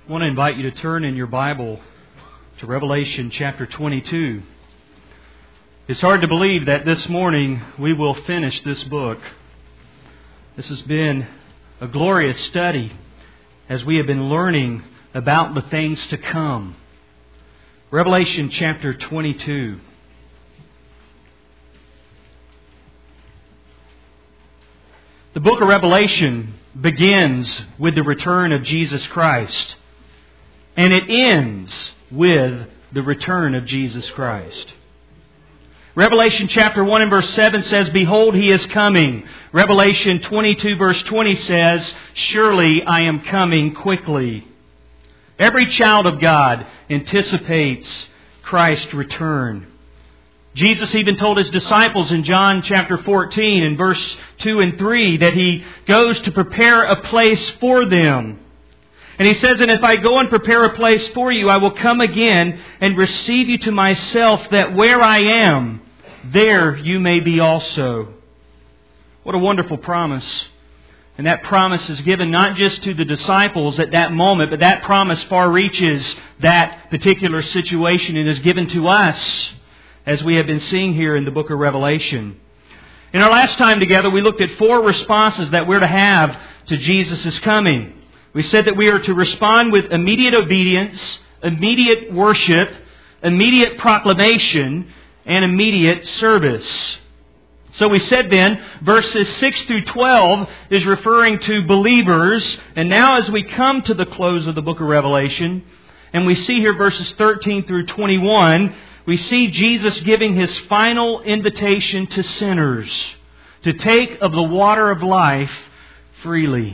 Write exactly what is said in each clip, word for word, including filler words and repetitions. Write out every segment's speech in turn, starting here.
I want to invite you to turn in your Bible to Revelation chapter twenty-two. It's hard to believe that this morning we will finish this book. This has been a glorious study as we have been learning about the things to come. Revelation chapter twenty-two. The book of Revelation begins with the return of Jesus Christ, and it ends with the return of Jesus Christ. Revelation chapter one and verse seven says, "Behold, He is coming." Revelation twenty-two verse twenty says, "Surely I am coming quickly." Every child of God anticipates Christ's return. Jesus even told His disciples in John chapter fourteen in verse two and three that He goes to prepare a place for them. And He says, "And if I go and prepare a place for you, I will come again and receive you to myself, that where I am, there you may be also." What a wonderful promise. And that promise is given not just to the disciples at that moment, but that promise far reaches that particular situation and is given to us, as we have been seeing here in the book of Revelation. In our last time together, we looked at four responses that we're to have to Jesus' coming. We said that we are to respond with immediate obedience, immediate worship, immediate proclamation, and immediate service. So we said then, verses six through twelve is referring to believers. And now as we come to the close of the book of Revelation, and we see here verses thirteen through twenty-one, we see Jesus giving His final invitation to sinners to take of the water of life freely.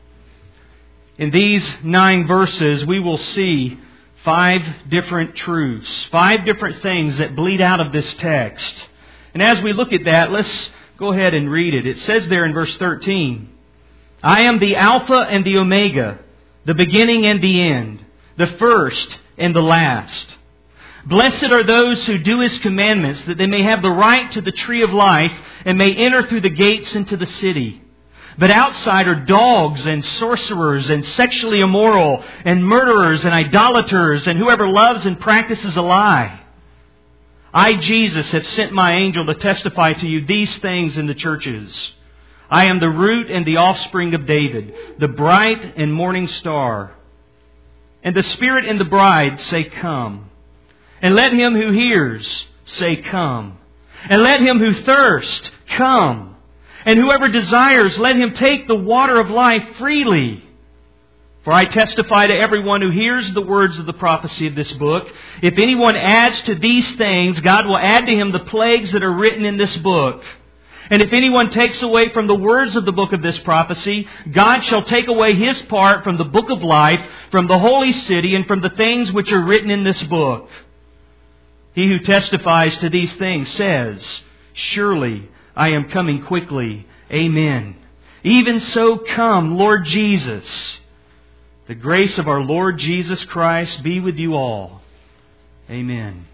In these nine verses, we will see five different truths, five different things that bleed out of this text. And as we look at that, let's go ahead and read it. It says there in verse thirteen, "I am the Alpha and the Omega, the beginning and the end, the first and the last. Blessed are those who do His commandments, that they may have the right to the tree of life and may enter through the gates into the city. But outside are dogs and sorcerers and sexually immoral and murderers and idolaters and whoever loves and practices a lie. I, Jesus, have sent my angel to testify to you these things in the churches. I am the root and the offspring of David, the bright and morning star. And the Spirit and the bride say, 'Come.' And let him who hears say, 'Come.' And let him who thirsts come. And whoever desires, let him take the water of life freely. For I testify to everyone who hears the words of the prophecy of this book, if anyone adds to these things, God will add to him the plagues that are written in this book. And if anyone takes away from the words of the book of this prophecy, God shall take away his part from the book of life, from the holy city, and from the things which are written in this book. He who testifies to these things says, 'Surely I am coming quickly. Amen. Even so come, Lord Jesus.' The grace of our Lord Jesus Christ be with you all. Amen."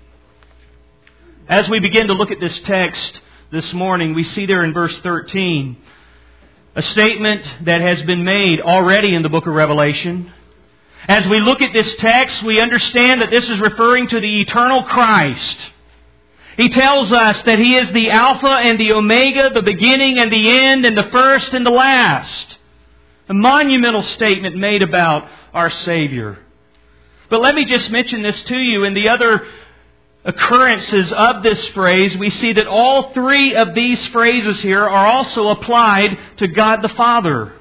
As we begin to look at this text this morning, we see there in verse thirteen a statement that has been made already in the book of Revelation. As we look at this text, we understand that this is referring to the eternal Christ. He tells us that He is the Alpha and the Omega, the beginning and the end, and the first and the last. A monumental statement made about our Savior. But let me just mention this to you. In the other occurrences of this phrase, we see that all three of these phrases here are also applied to God the Father.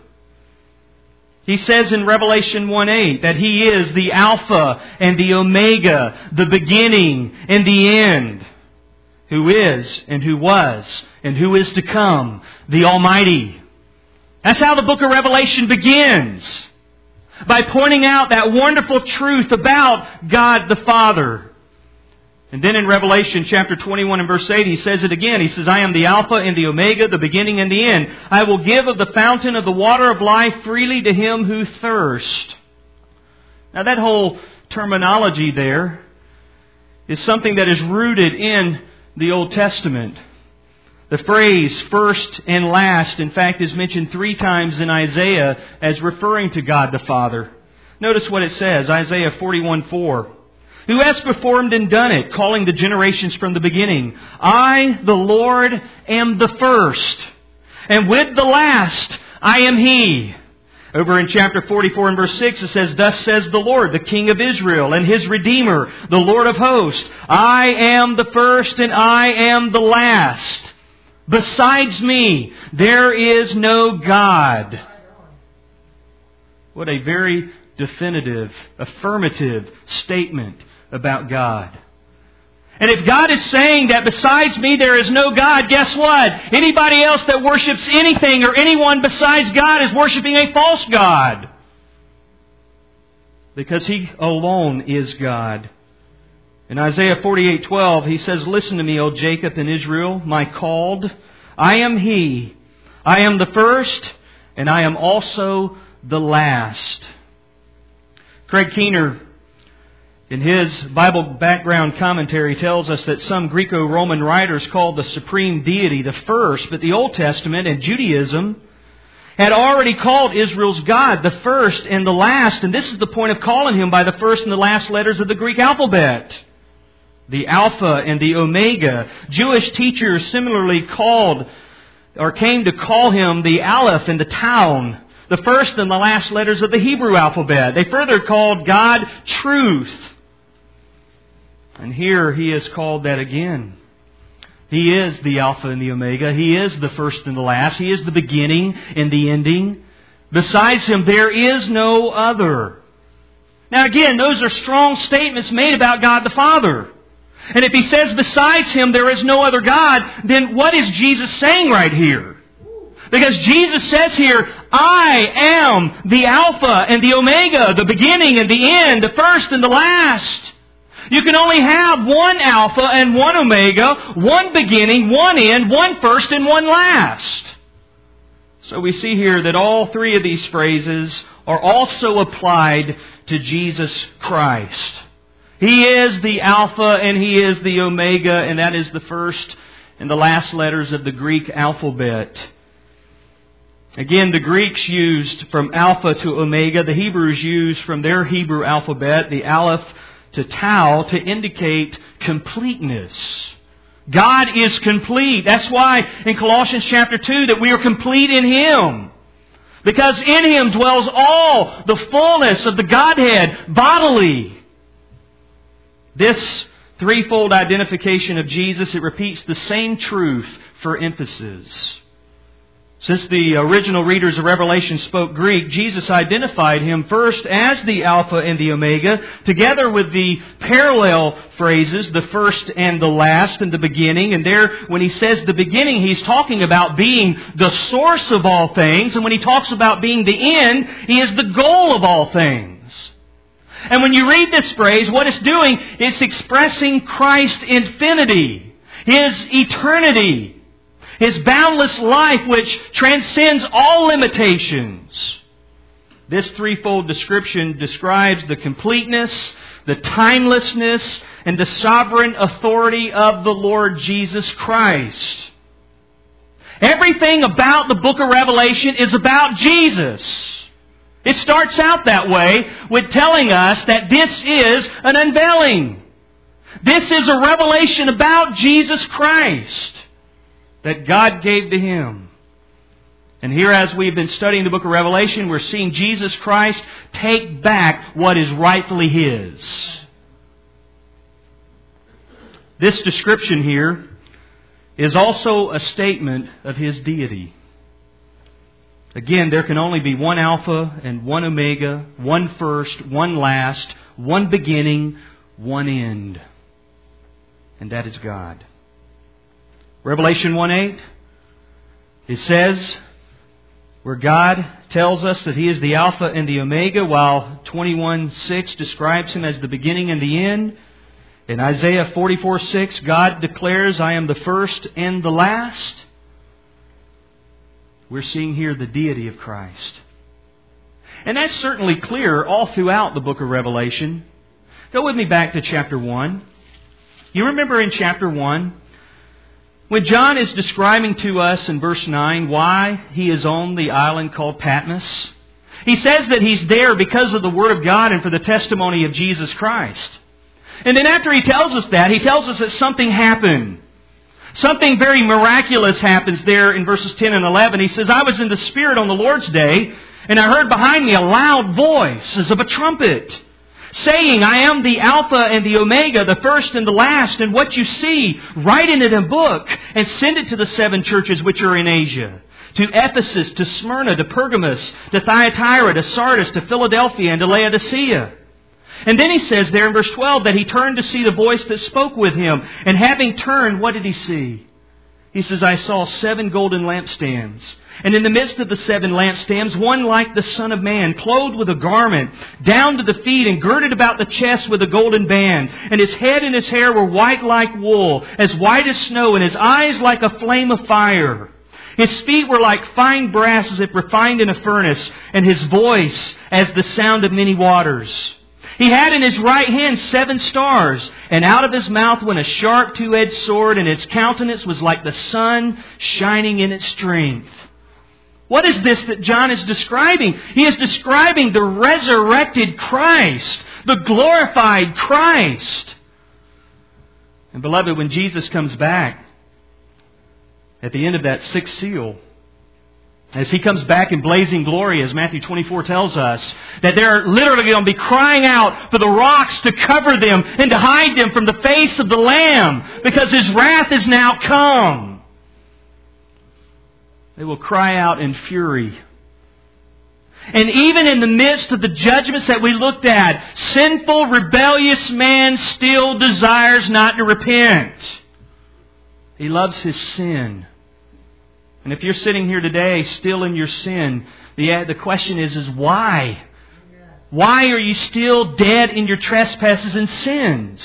He says in Revelation one eight that He is the Alpha and the Omega, the beginning and the end, who is and who was and who is to come, the Almighty. That's how the book of Revelation begins, by pointing out that wonderful truth about God the Father. And then in Revelation chapter twenty-one and verse eight, He says it again. He says, "I am the Alpha and the Omega, the beginning and the end. I will give of the fountain of the water of life freely to him who thirsts." Now that whole terminology there is something that is rooted in the Old Testament. The phrase first and last, in fact, is mentioned three times in Isaiah as referring to God the Father. Notice what it says, Isaiah forty-one four. Who has performed and done it, calling the generations from the beginning? I, the Lord, am the first, and with the last I am He. Over in chapter forty-four and verse six it says, Thus says the Lord, the King of Israel, and His Redeemer, the Lord of hosts, I am the first and I am the last. Besides me, there is no God. What a very definitive, affirmative statement about God. And if God is saying that besides me there is no God, guess what? Anybody else that worships anything or anyone besides God is worshiping a false God. Because He alone is God. In Isaiah forty-eight twelve, He says, Listen to me, O Jacob and Israel, my called. I am He. I am the first, and I am also the last. Craig Keener, in his Bible background commentary, tells us that some Greco-Roman writers called the supreme deity the first, but the Old Testament and Judaism had already called Israel's God the first and the last, and this is the point of calling Him by the first and the last letters of the Greek alphabet. The Alpha and the Omega. Jewish teachers similarly called, or came to call Him the Aleph and the Taun, the first and the last letters of the Hebrew alphabet. They further called God Truth. And here He is called that again. He is the Alpha and the Omega. He is the first and the last. He is the beginning and the ending. Besides Him, there is no other. Now again, those are strong statements made about God the Father. And if He says besides Him there is no other God, then what is Jesus saying right here? Because Jesus says here, I am the Alpha and the Omega, the beginning and the end, the first and the last. You can only have one Alpha and one Omega, one beginning, one end, one first and one last. So we see here that all three of these phrases are also applied to Jesus Christ. He is the Alpha and He is the Omega, and that is the first and the last letters of the Greek alphabet. Again, the Greeks used from Alpha to Omega. The Hebrews used from their Hebrew alphabet the Aleph to Tau to indicate completeness. God is complete. That's why in Colossians chapter two that we are complete in Him. Because in Him dwells all the fullness of the Godhead bodily. This threefold identification of Jesus, it repeats the same truth for emphasis. Since the original readers of Revelation spoke Greek, Jesus identified Him first as the Alpha and the Omega, together with the parallel phrases, the first and the last and the beginning. And there, when He says the beginning, He's talking about being the source of all things. And when He talks about being the end, He is the goal of all things. And when you read this phrase, what it's doing, it's expressing Christ's infinity, His eternity, His boundless life which transcends all limitations. This threefold description describes the completeness, the timelessness, and the sovereign authority of the Lord Jesus Christ. Everything about the book of Revelation is about Jesus. It starts out that way with telling us that this is an unveiling. This is a revelation about Jesus Christ that God gave to Him. And here, as we've been studying the book of Revelation, we're seeing Jesus Christ take back what is rightfully His. This description here is also a statement of His deity. Again, there can only be one Alpha and one Omega, one first, one last, one beginning, one end. And that is God. Revelation one eight, it says, where God tells us that He is the Alpha and the Omega, while twenty-one six describes Him as the beginning and the end. In Isaiah forty-four six, God declares, I am the first and the last. We're seeing here the deity of Christ. And that's certainly clear all throughout the book of Revelation. Go with me back to chapter one. You remember in chapter one, when John is describing to us in verse nine why he is on the island called Patmos, He says that he's there because of the Word of God and for the testimony of Jesus Christ. And then after he tells us that, he tells us that something happened. Something very miraculous happens there in verses ten and eleven. He says, I was in the Spirit on the Lord's day, and I heard behind me a loud voice as of a trumpet, saying, I am the Alpha and the Omega, the first and the last, and what you see, write it in a book, and send it to the seven churches which are in Asia. To Ephesus, to Smyrna, to Pergamos, to Thyatira, to Sardis, to Philadelphia, and to Laodicea. And then he says there in verse twelve that he turned to see the voice that spoke with him. And having turned, what did he see? He says, I saw seven golden lampstands. And in the midst of the seven lampstands, one like the Son of Man, clothed with a garment, down to the feet, and girded about the chest with a golden band. And his head and his hair were white like wool, as white as snow, and his eyes like a flame of fire. His feet were like fine brass as if refined in a furnace, and his voice as the sound of many waters. He had in his right hand seven stars, and out of his mouth went a sharp two-edged sword, and its countenance was like the sun shining in its strength. What is this that John is describing? He is describing the resurrected Christ, the glorified Christ. And beloved, when Jesus comes back, at the end of that sixth seal, as He comes back in blazing glory, as Matthew twenty-four tells us, that they're literally going to be crying out for the rocks to cover them and to hide them from the face of the Lamb, because His wrath is now come. They will cry out in fury. And even in the midst of the judgments that we looked at, sinful, rebellious man still desires not to repent. He loves his sin. And if you're sitting here today still in your sin, the, the question is, is why? Why are you still dead in your trespasses and sins?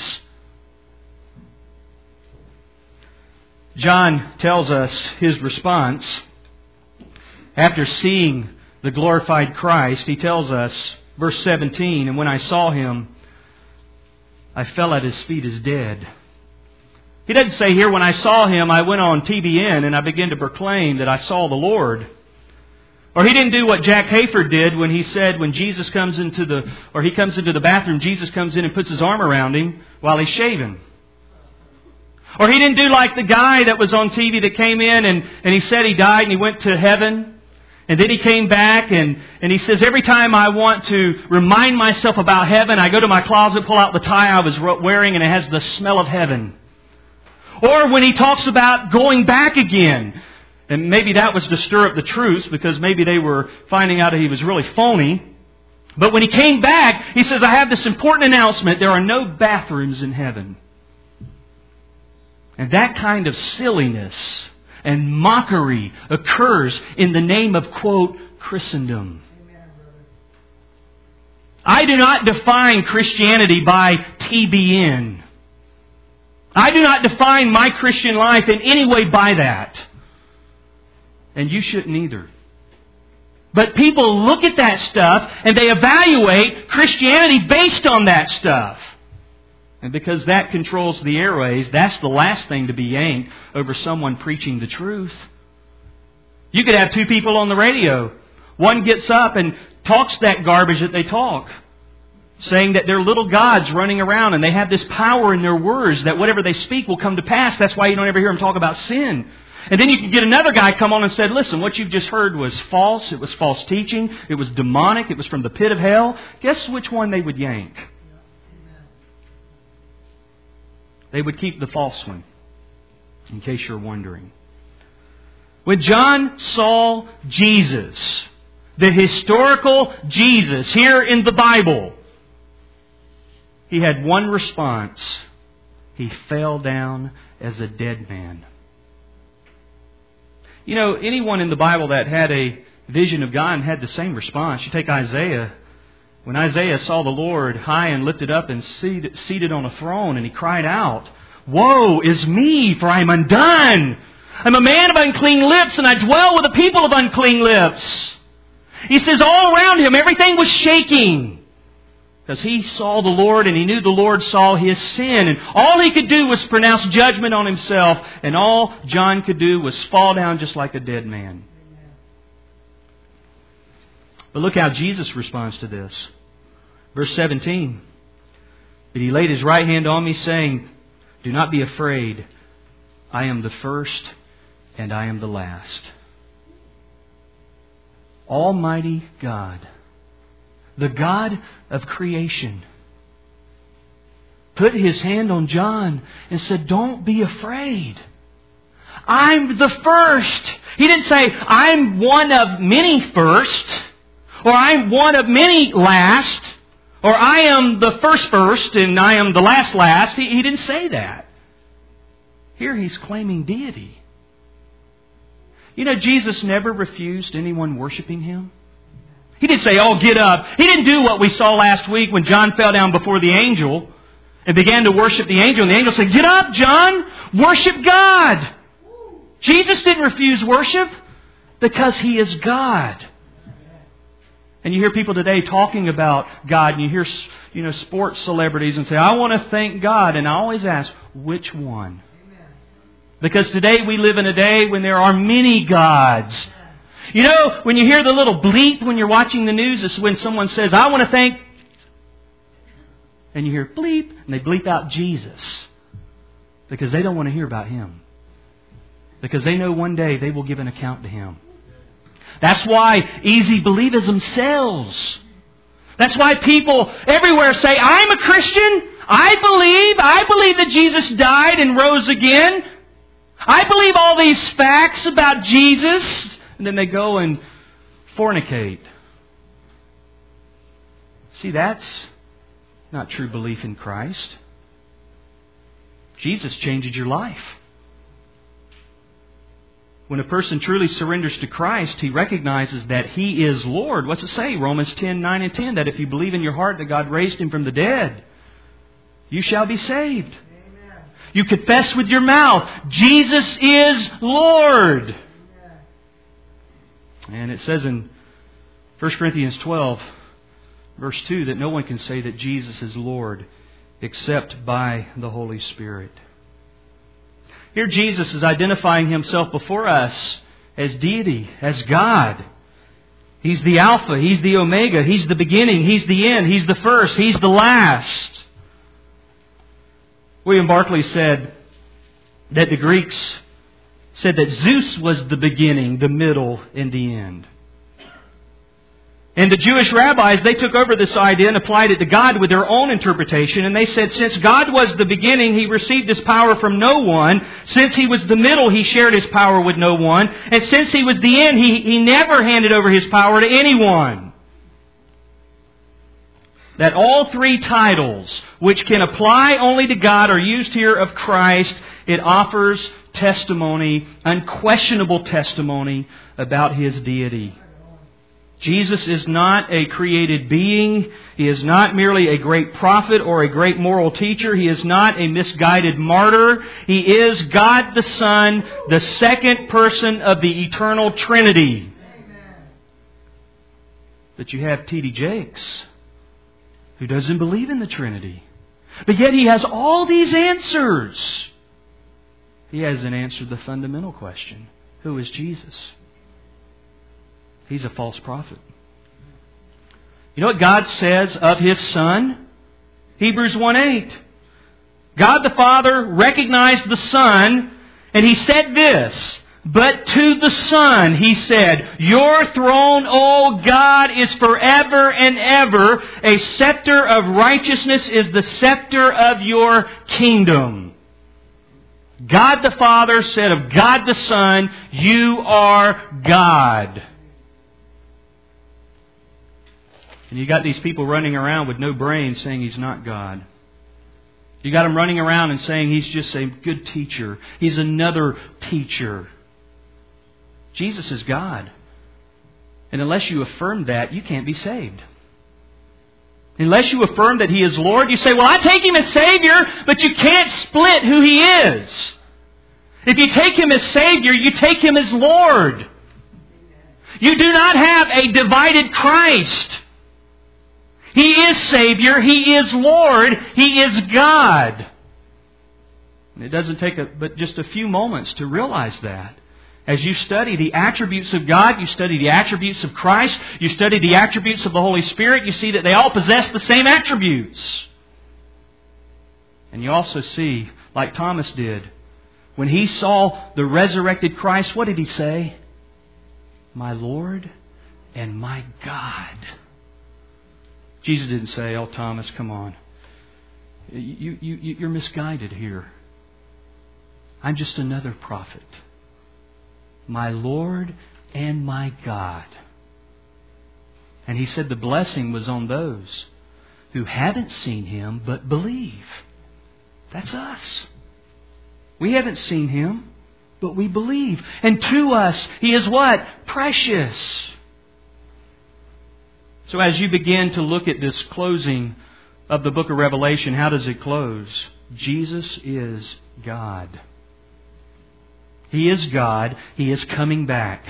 John tells us his response. After seeing the glorified Christ, he tells us, verse seventeen, and when I saw Him, I fell at His feet as dead. He doesn't say here, when I saw Him, I went on T B N and I began to proclaim that I saw the Lord. Or he didn't do what Jack Hayford did when he said when Jesus comes into the, or he comes into the bathroom, Jesus comes in and puts his arm around him while he's shaving. Or he didn't do like the guy that was on T V that came in and, and he said he died and he went to heaven. And then he came back and, and he says, every time I want to remind myself about heaven, I go to my closet, pull out the tie I was wearing, and it has the smell of heaven. Or when he talks about going back again, and maybe that was to stir up the truth, because maybe they were finding out that he was really phony. But when he came back, he says, I have this important announcement. There are no bathrooms in heaven. And that kind of silliness and mockery occurs in the name of, quote, Christendom. I do not define Christianity by T B N. I do not define my Christian life in any way by that. And you shouldn't either. But people look at that stuff and they evaluate Christianity based on that stuff. And because that controls the airways, that's the last thing to be yanked over someone preaching the truth. You could have two people on the radio. One gets up and talks that garbage that they talk, saying that they're little gods running around and they have this power in their words that whatever they speak will come to pass. That's why you don't ever hear them talk about sin. And then you can get another guy come on and said, listen, what you've just heard was false. It was false teaching. It was demonic. It was from the pit of hell. Guess which one they would yank? They would keep the false one, in case you're wondering. When John saw Jesus, the historical Jesus here in the Bible, he had one response. He fell down as a dead man. You know, anyone in the Bible that had a vision of God had the same response. You take Isaiah. When Isaiah saw the Lord high and lifted up and seated, seated on a throne, and he cried out, woe is me, for I am undone. I'm a man of unclean lips, and I dwell with a people of unclean lips. He says all around him, everything was shaking. Because he saw the Lord, and he knew the Lord saw his sin. And all he could do was pronounce judgment on himself. And all John could do was fall down just like a dead man. But look how Jesus responds to this. Verse seventeen. But He laid His right hand on me, saying, do not be afraid. I am the first and I am the last. Almighty God, the God of creation, put His hand on John and said, don't be afraid. I'm the first. He didn't say, I'm one of many first, or I'm one of many last, or I am the first first and I am the last last. He, he didn't say that. Here He's claiming deity. You know, Jesus never refused anyone worshiping Him. He didn't say, oh, get up. He didn't do what we saw last week when John fell down before the angel and began to worship the angel. And the angel said, get up, John. Worship God. Jesus didn't refuse worship because He is God. And you hear people today talking about God, and you hear, you know, sports celebrities and say, I want to thank God. And I always ask, which one? Because today we live in a day when there are many gods. You know, when you hear the little bleep when you're watching the news, it's when someone says, I want to thank... And you hear bleep, and they bleep out Jesus. Because they don't want to hear about Him. Because they know one day they will give an account to Him. That's why easy believism sells. That's why people everywhere say, I'm a Christian. I believe. I believe that Jesus died and rose again. I believe all these facts about Jesus. And then they go and fornicate. See, that's not true belief in Christ. Jesus changes your life. When a person truly surrenders to Christ, he recognizes that He is Lord. What's it say? Romans ten, nine and ten. That if you believe in your heart that God raised Him from the dead, you shall be saved. Amen. You confess with your mouth, Jesus is Lord. Amen. And it says in First Corinthians twelve, verse two, that no one can say that Jesus is Lord except by the Holy Spirit. Here Jesus is identifying Himself before us as deity, as God. He's the Alpha, He's the Omega, He's the beginning, He's the end, He's the first, He's the last. William Barclay said that the Greeks said that Zeus was the beginning, the middle, and the end. And the Jewish rabbis, they took over this idea and applied it to God with their own interpretation. And they said, since God was the beginning, He received His power from no one. Since He was the middle, He shared His power with no one. And since He was the end, He, he never handed over His power to anyone. That all three titles, which can apply only to God, are used here of Christ. It offers testimony, unquestionable testimony about His deity. Jesus is not a created being. He is not merely a great prophet or a great moral teacher. He is not a misguided martyr. He is God the Son, the second person of the eternal Trinity. Amen. But you have T D Jakes, who doesn't believe in the Trinity. But yet he has all these answers. He hasn't answered the fundamental question. Who is Jesus? He's a false prophet. You know what God says of His Son? Hebrews one eight. God the Father recognized the Son, and He said this, but to the Son He said, your throne, O God, is forever and ever. A scepter of righteousness is the scepter of your kingdom. God the Father said of God the Son, you are God. And you got these people running around with no brains saying He's not God. You got them running around and saying He's just a good teacher. He's another teacher. Jesus is God. And unless you affirm that, you can't be saved. Unless you affirm that He is Lord, you say, well, I take Him as Savior, but you can't split who He is. If you take Him as Savior, you take Him as Lord. You do not have a divided Christ. He is Savior. He is Lord. He is God. And it doesn't take a, but just a few moments to realize that. As you study the attributes of God, you study the attributes of Christ, you study the attributes of the Holy Spirit, you see that they all possess the same attributes. And you also see, like Thomas did, when he saw the resurrected Christ, what did he say? My Lord and my God. Jesus didn't say, oh, Thomas, come on. You, you, you're misguided here. I'm just another prophet. My Lord and my God. And he said the blessing was on those who haven't seen Him but believe. That's us. We haven't seen Him, but we believe. And to us, He is what? Precious. So as you begin to look at this closing of the book of Revelation, how does it close? Jesus is God. He is God. He is coming back.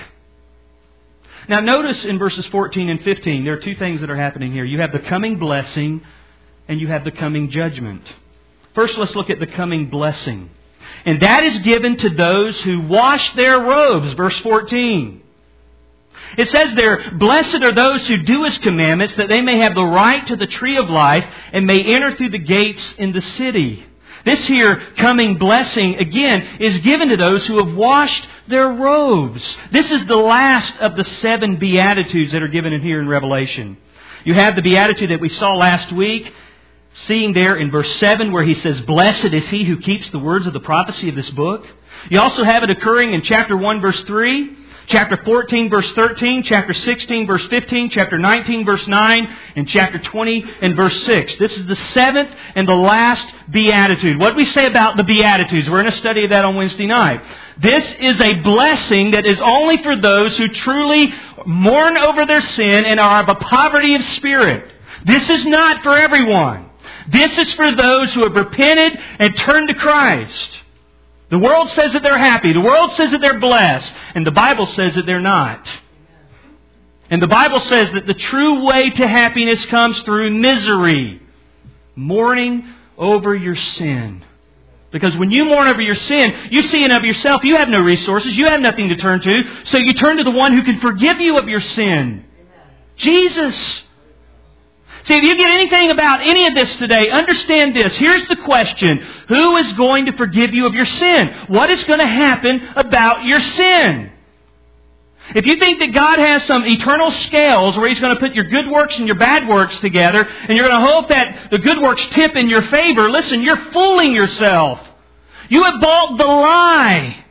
Now notice in verses fourteen and fifteen, there are two things that are happening here. You have the coming blessing and you have the coming judgment. First, let's look at the coming blessing. And that is given to those who wash their robes. Verse fourteen. It says there, blessed are those who do His commandments, that they may have the right to the tree of life and may enter through the gates in the city. This here coming blessing, again, is given to those who have washed their robes. This is the last of the seven Beatitudes that are given in here in Revelation. You have the Beatitude that we saw last week, seeing there in verse seven where he says, blessed is he who keeps the words of the prophecy of this book. You also have it occurring in chapter one, verse three, chapter fourteen, verse thirteen, chapter sixteen, verse fifteen, chapter nineteen, verse nine, and chapter twenty and verse six. This is the seventh and the last Beatitude. What do we say about the Beatitudes? We're going to study that on Wednesday night. This is a blessing that is only for those who truly mourn over their sin and are of a poverty of spirit. This is not for everyone. This is for those who have repented and turned to Christ. The world says that they're happy. The world says that they're blessed. And the Bible says that they're not. And the Bible says that the true way to happiness comes through misery. Mourning over your sin. Because when you mourn over your sin, you see it of yourself. You have no resources. You have nothing to turn to. So you turn to the one who can forgive you of your sin. Jesus. See, if you get anything about any of this today, understand this. Here's the question. Who is going to forgive you of your sin? What is going to happen about your sin? If you think that God has some eternal scales where He's going to put your good works and your bad works together, and you're going to hope that the good works tip in your favor, listen, you're fooling yourself. You have bought the lie.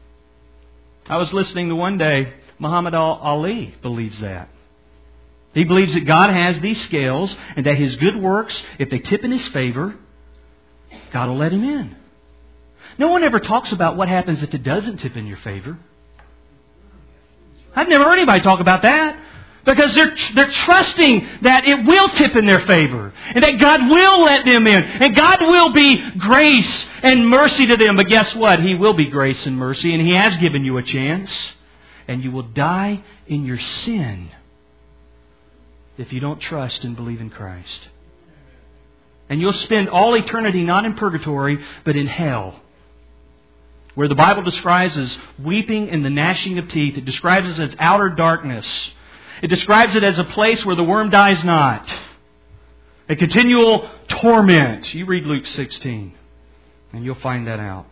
I was listening to one day, Muhammad Ali believes that. He believes that God has these scales and that His good works, if they tip in His favor, God will let Him in. No one ever talks about what happens if it doesn't tip in your favor. I've never heard anybody talk about that. Because they're, they're trusting that it will tip in their favor. And that God will let them in. And God will be grace and mercy to them. But guess what? He will be grace and mercy. And He has given you a chance. And you will die in your sin if you don't trust and believe in Christ. And you'll spend all eternity not in purgatory, but in hell. Where the Bible describes as weeping and the gnashing of teeth. It describes it as outer darkness. It describes it as a place where the worm dies not. A continual torment. You read Luke sixteen, and you'll find that out.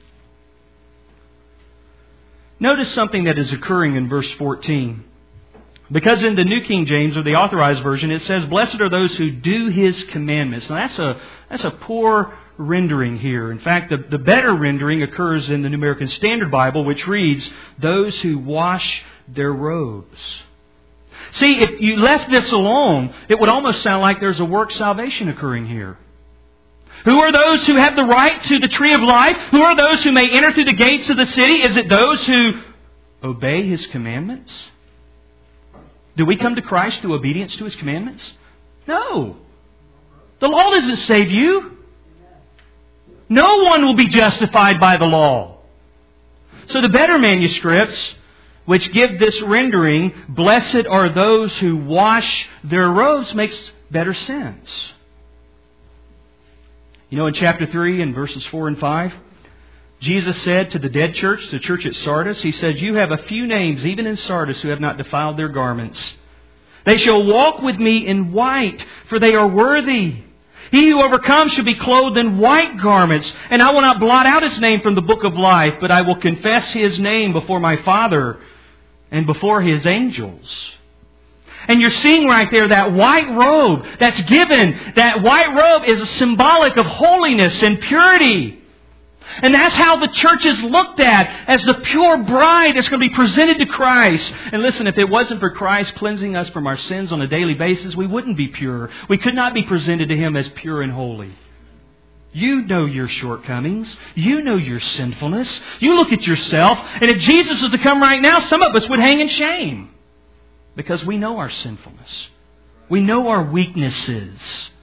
Notice something that is occurring in verse fourteen. Because in the New King James, or the Authorized Version, it says, blessed are those who do His commandments. Now that's a, that's a poor rendering here. In fact, the, the better rendering occurs in the New American Standard Bible, which reads, those who wash their robes. See, if you left this alone, it would almost sound like there's a work salvation occurring here. Who are those who have the right to the tree of life? Who are those who may enter through the gates of the city? Is it those who obey His commandments? Do we come to Christ through obedience to His commandments? No. The law doesn't save you. No one will be justified by the law. So the better manuscripts, which give this rendering, blessed are those who wash their robes, makes better sense. You know, in chapter three and verses four and five, Jesus said to the dead church, the church at Sardis, He said, "You have a few names, even in Sardis, who have not defiled their garments. They shall walk with me in white, for they are worthy. He who overcomes shall be clothed in white garments, and I will not blot out his name from the book of life, but I will confess his name before my Father and before His angels." And you're seeing right there that white robe that's given. That white robe is symbolic of holiness and purity. And that's how the church is looked at, as the pure bride that's going to be presented to Christ. And listen, if it wasn't for Christ cleansing us from our sins on a daily basis, we wouldn't be pure. We could not be presented to Him as pure and holy. You know your shortcomings. You know your sinfulness. You look at yourself, and if Jesus was to come right now, some of us would hang in shame. Because we know our sinfulness. We know our weaknesses.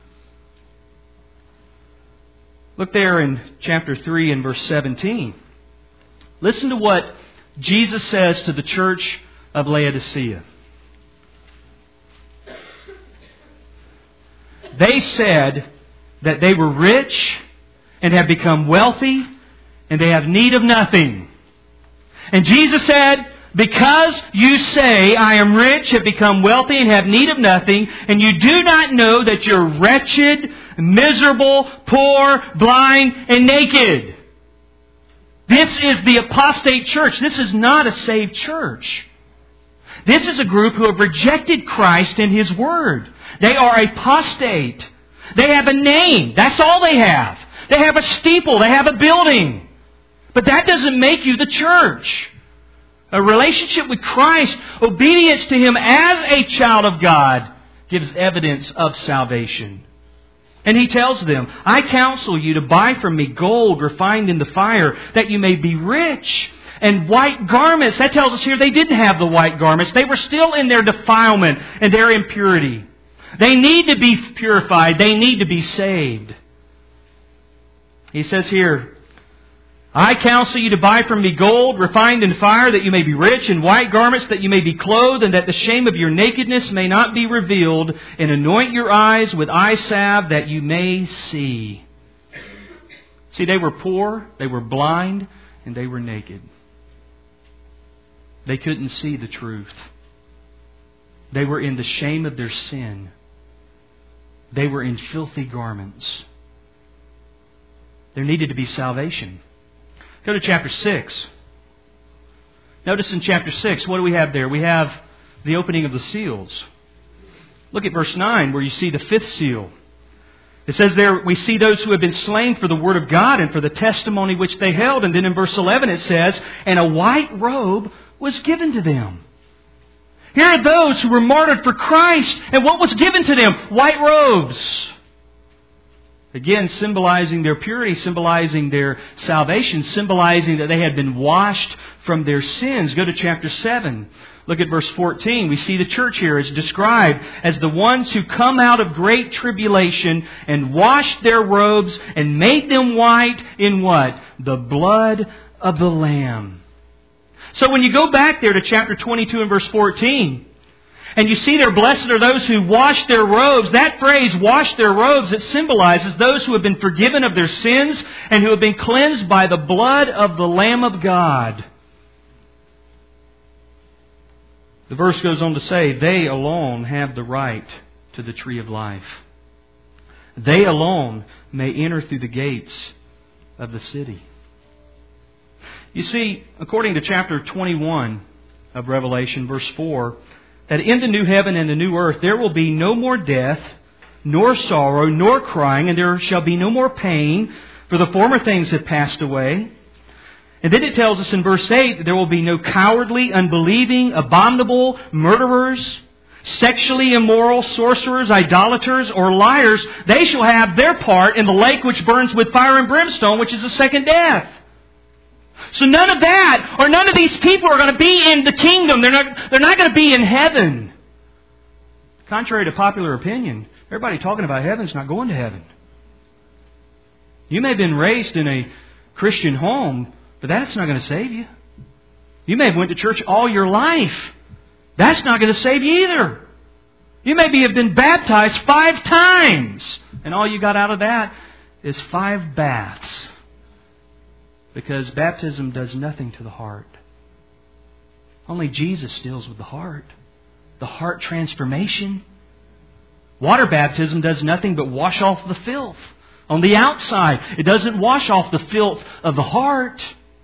Look there in chapter three and verse seventeen. Listen to what Jesus says to the church of Laodicea. They said that they were rich and have become wealthy and they have need of nothing. And Jesus said, "Because you say, I am rich, have become wealthy, and have need of nothing, and you do not know that you're wretched, miserable, poor, blind, and naked." This is the apostate church. This is not a saved church. This is a group who have rejected Christ and His Word. They are apostate. They have a name. That's all they have. They have a steeple. They have a building. But that doesn't make you the church. A relationship with Christ, obedience to Him as a child of God, gives evidence of salvation. And He tells them, "I counsel you to buy from me gold refined in the fire, that you may be rich, and white garments." That tells us here they didn't have the white garments. They were still in their defilement and their impurity. They need to be purified. They need to be saved. He says here, "I counsel you to buy from me gold refined in fire, that you may be rich, and white garments, that you may be clothed, and that the shame of your nakedness may not be revealed, and anoint your eyes with eye salve, that you may see." See, they were poor, they were blind, and they were naked. They couldn't see the truth. They were in the shame of their sin. They were in filthy garments. There needed to be salvation. Go to chapter six. Notice in chapter six, what do we have there? We have the opening of the seals. Look at verse nine, where you see the fifth seal. It says there, we see those who have been slain for the word of God and for the testimony which they held. And then in verse eleven it says, "And a white robe was given to them." Here are those who were martyred for Christ. And what was given to them? White robes. Again, symbolizing their purity, symbolizing their salvation, symbolizing that they had been washed from their sins. Go to chapter seven. Look at verse fourteen. We see the church here is described as the ones who come out of great tribulation and washed their robes and made them white in what? The blood of the Lamb. So when you go back there to chapter twenty-two and verse fourteen, and you see there, "Blessed are those who wash their robes," that phrase, "wash their robes," it symbolizes those who have been forgiven of their sins and who have been cleansed by the blood of the Lamb of God. The verse goes on to say, "They alone have the right to the tree of life. They alone may enter through the gates of the city." You see, according to chapter twenty-one of Revelation, verse four, that in the new heaven and the new earth there will be no more death, nor sorrow, nor crying, and there shall be no more pain, for the former things have passed away. And then it tells us in verse eight that there will be no cowardly, unbelieving, abominable, murderers, sexually immoral, sorcerers, idolaters, or liars. They shall have their part in the lake which burns with fire and brimstone, which is the second death. So none of that, or none of these people are going to be in the kingdom. They're not, they're not going to be in heaven. Contrary to popular opinion, everybody talking about heaven is not going to heaven. You may have been raised in a Christian home, but that's not going to save you. You may have went to church all your life. That's not going to save you either. You maybe have been baptized five times, and all you got out of that is five baths. Because baptism does nothing to the heart. Only Jesus deals with the heart. The heart transformation. Water baptism does nothing but wash off the filth on the outside. It doesn't wash off the filth of the heart.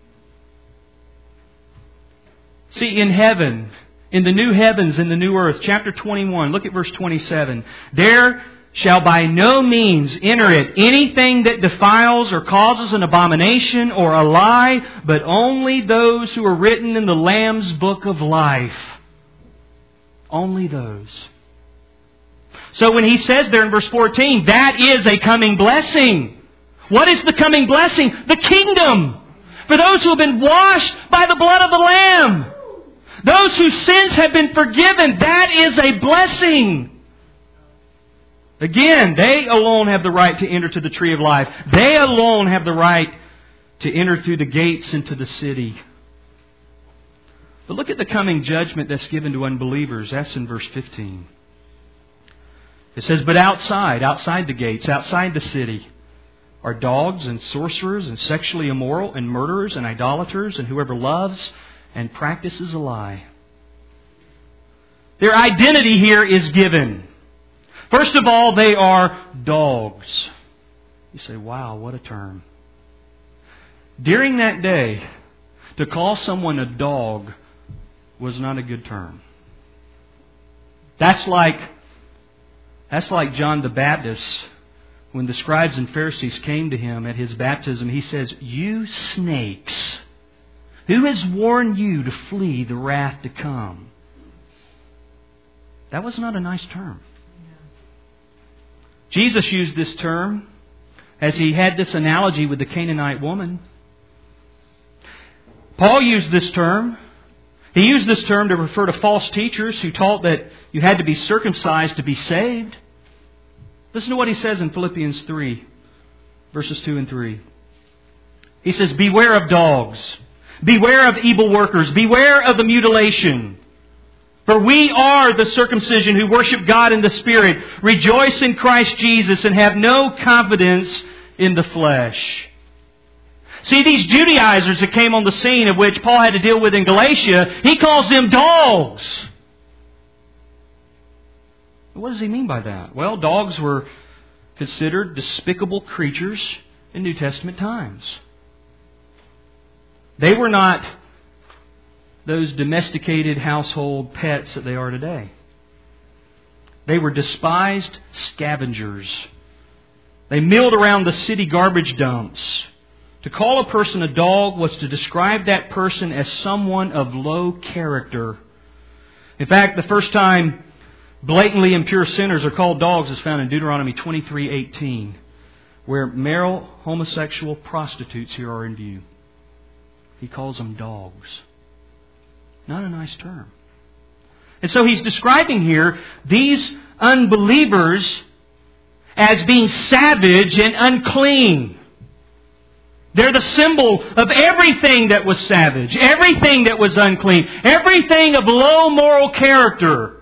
See, in heaven, in the new heavens and the new earth, chapter twenty-one, look at verse twenty-seven. There shall by no means enter it anything that defiles or causes an abomination or a lie, but only those who are written in the Lamb's book of life. Only those. So when he says there in verse fourteen, that is a coming blessing. What is the coming blessing? The kingdom. For those who have been washed by the blood of the Lamb. Those whose sins have been forgiven. That is a blessing. Again, they alone have the right to enter to the tree of life. They alone have the right to enter through the gates into the city. But look at the coming judgment that's given to unbelievers. That's in verse fifteen. It says, but outside, outside the gates, outside the city, are dogs and sorcerers and sexually immoral and murderers and idolaters and whoever loves and practices a lie. Their identity here is given. First of all, they are dogs. You say, wow, what a term. During that day, to call someone a dog was not a good term. That's like, that's like John the Baptist. When the scribes and Pharisees came to him at his baptism, he says, you snakes, who has warned you to flee the wrath to come? That was not a nice term. Jesus used this term as he had this analogy with the Canaanite woman. Paul used this term. He used this term to refer to false teachers who taught that you had to be circumcised to be saved. Listen to what he says in Philippians three, verses two and three. He says, beware of dogs. Beware of evil workers. Beware of the mutilation. For we are the circumcision who worship God in the Spirit, rejoice in Christ Jesus, and have no confidence in the flesh. See, these Judaizers that came on the scene, of which Paul had to deal with in Galatia, he calls them dogs. What does he mean by that? Well, dogs were considered despicable creatures in New Testament times. They were not those domesticated household pets that they are today. They were despised scavengers. They milled around the city garbage dumps. To call a person a dog was to describe that person as someone of low character. In fact, the first time blatantly impure sinners are called dogs is found in Deuteronomy twenty-three eighteen, where male homosexual prostitutes here are in view. He calls them dogs. Not a nice term. And so he's describing here these unbelievers as being savage and unclean. They're the symbol of everything that was savage, everything that was unclean, everything of low moral character.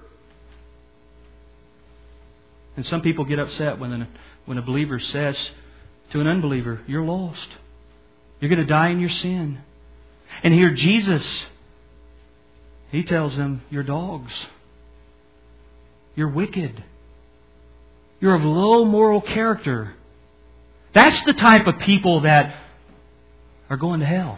And some people get upset when a, when a believer says to an unbeliever, you're lost. You're going to die in your sin. And here Jesus, He tells them, you're dogs. You're wicked. You're of low moral character. That's the type of people that are going to hell.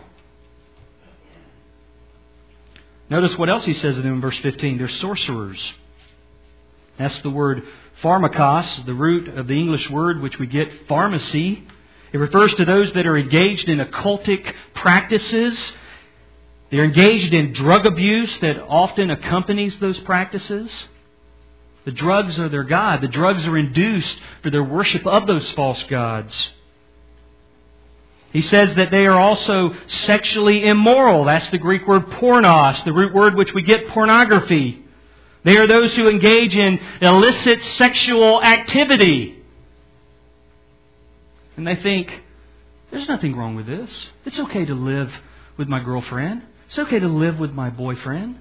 Notice what else he says of them in verse fifteen. They're sorcerers. That's the word pharmakos, the root of the English word which we get pharmacy. It refers to those that are engaged in occultic practices. They're engaged in drug abuse that often accompanies those practices. The drugs are their god. The drugs are induced for their worship of those false gods. He says that they are also sexually immoral. That's the Greek word pornos, the root word which we get pornography. They are those who engage in illicit sexual activity. And they think, there's nothing wrong with this. It's okay to live with my girlfriend. It's okay to live with my boyfriend.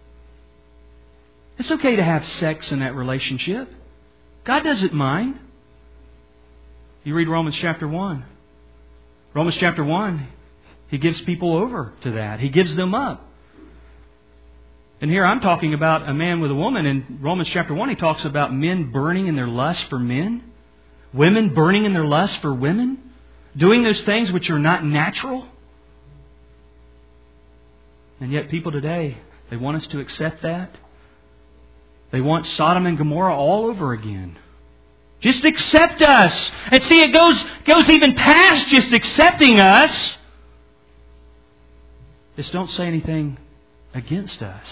It's okay to have sex in that relationship. God doesn't mind. You read Romans chapter one. Romans chapter one, He gives people over to that. He gives them up. And here I'm talking about a man with a woman. In Romans chapter one, he talks about men burning in their lust for men. Women burning in their lust for women. Doing those things which are not natural. And yet people today, they want us to accept that. They want Sodom and Gomorrah all over again. Just accept us. And see, it goes, goes even past just accepting us. Just don't say anything against us.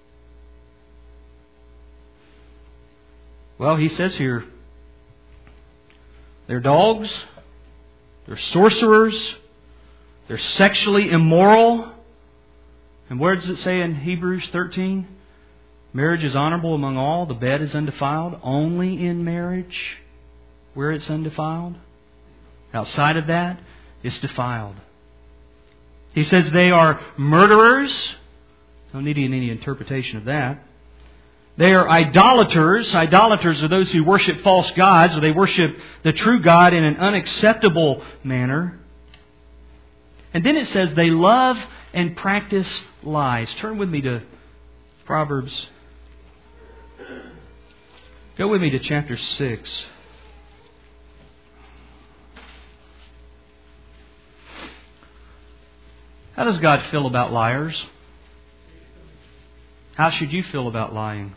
Well, he says here, they're dogs, they're sorcerers, they're sexually immoral. And where does it say in Hebrews thirteen? Marriage is honorable among all, the bed is undefiled. Only in marriage where it's undefiled. Outside of that, it's defiled. He says they are murderers. Don't need any interpretation of that. They are idolaters. Idolaters are those who worship false gods, or they worship the true God in an unacceptable manner. And then it says they love and practice lies. Turn with me to Proverbs. Go with me to chapter six. How does God feel about liars? How should you feel about lying?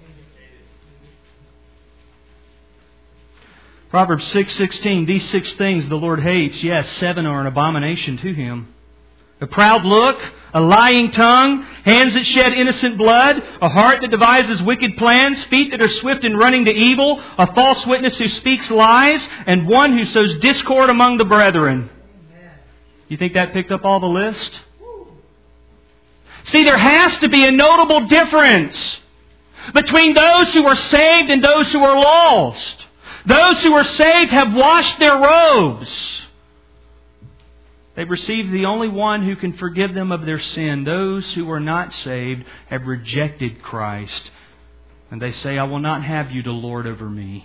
Proverbs six sixteen, these six things the Lord hates. Yes, seven are an abomination to Him. A proud look, a lying tongue, hands that shed innocent blood, a heart that devises wicked plans, feet that are swift in running to evil, a false witness who speaks lies, and one who sows discord among the brethren. You think that picked up all the list? See, there has to be a notable difference between those who are saved and those who are lost. Those who are saved have washed their robes. They've received the only one who can forgive them of their sin. Those who are not saved have rejected Christ. And they say, I will not have you to lord over me.